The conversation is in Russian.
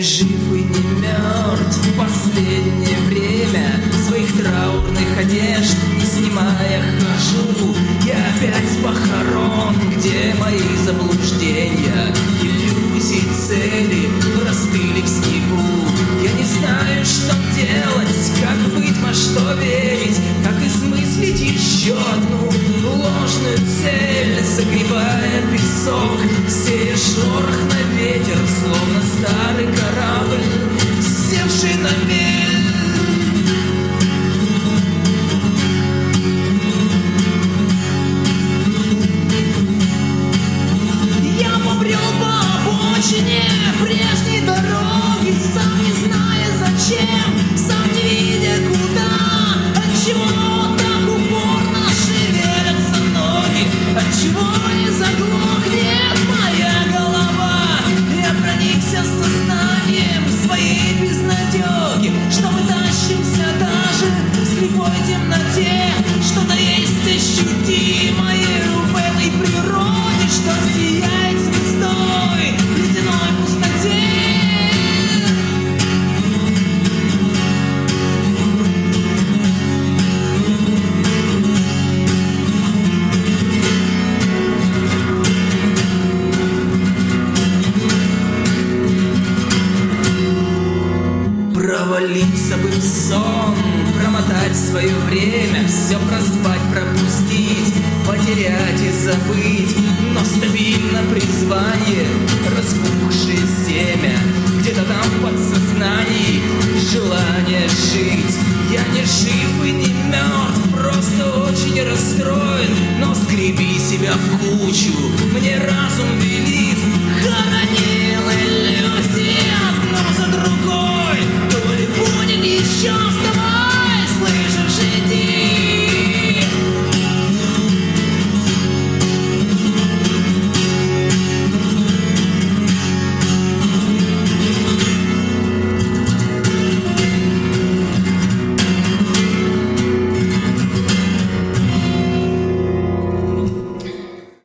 жив и не мертв в последнее время. Своих траурных одежд не снимая хожу. Я опять с похорон, где мои заблуждения, иллюзии, цели простыли в снегу. Я не знаю, что делать, как быть, во что верить, как измыслить еще одну ложную цель, согревая песок, сея шорох на ветер, словно старый корабль, севший на мель. Я побрел по обочине прежней дороги, сам не зная зачем, сам не видя куда, отчего так упорно шевелятся ноги, отчего не заглохнет моя голова. Я проникся сознанием своей безнадеги, что мы тащимся даже в слепой темноте. Что-то есть ощутимое в этой природе, что сияет звездой в ледяной пустоте. Провалиться бы в сон, промотать свое время, все проспать, пропустить, потерять и забыть, но стабильно призвание распухшее